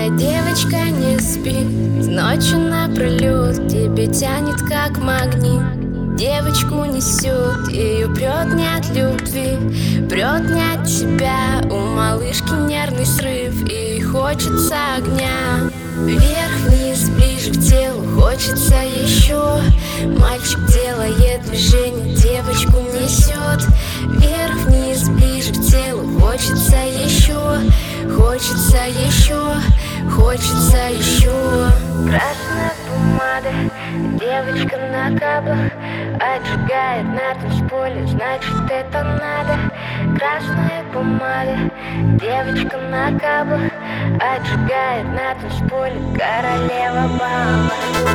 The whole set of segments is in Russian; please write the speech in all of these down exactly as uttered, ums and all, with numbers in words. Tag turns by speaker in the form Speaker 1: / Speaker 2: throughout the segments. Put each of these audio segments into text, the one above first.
Speaker 1: девочка, не спи, ночью напролет тебе тянет как магнит. Девочку несет, ее прет не от любви, прет не от тебя. У малышки нервный срыв и хочется огня. Вверх-вниз, ближе к телу, хочется еще. Мальчик делает движение, девочку несет. Вверх-вниз, ближе к телу, хочется еще. Хочется еще, хочется еще. Красная помада, девочка на каблах, отжигает на танцполе, значит это надо. Красная помада, девочка на каблах, отжигает на танцполе, королева бала.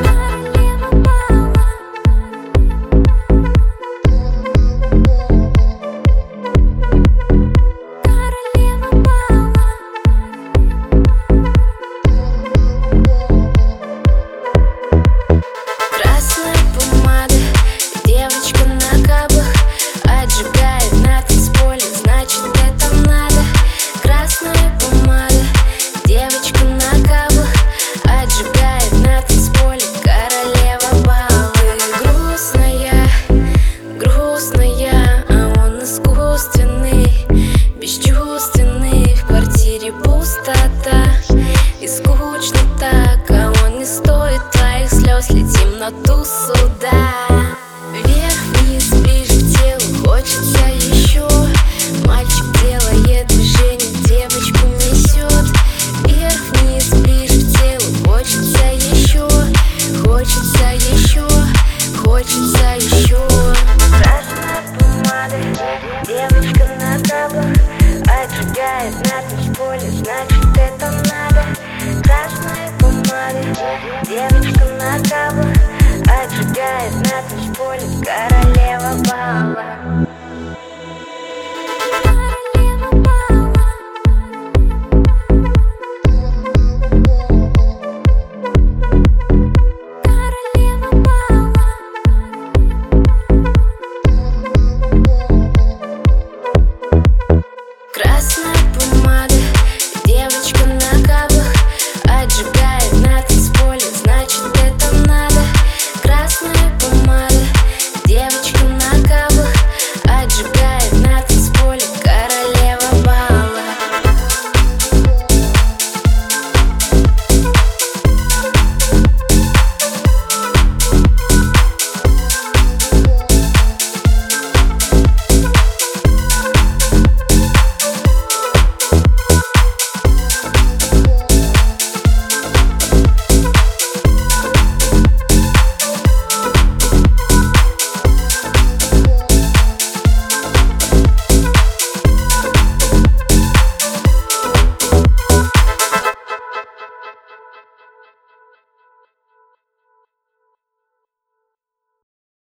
Speaker 1: И скучно так, а он не стоит твоих слез. Летим на ту суда. Вверх-вниз, ближе к телу, хочется еще. Мальчик делает движение, девочку несет. Вверх-вниз, ближе к телу, хочется еще. Хочется еще, хочется еще. Красная помада, девочка на каблах, отжигает на танцполе, значит это надо. Красная помада, девочка на каблах, отжигает на танцполе, королева бала.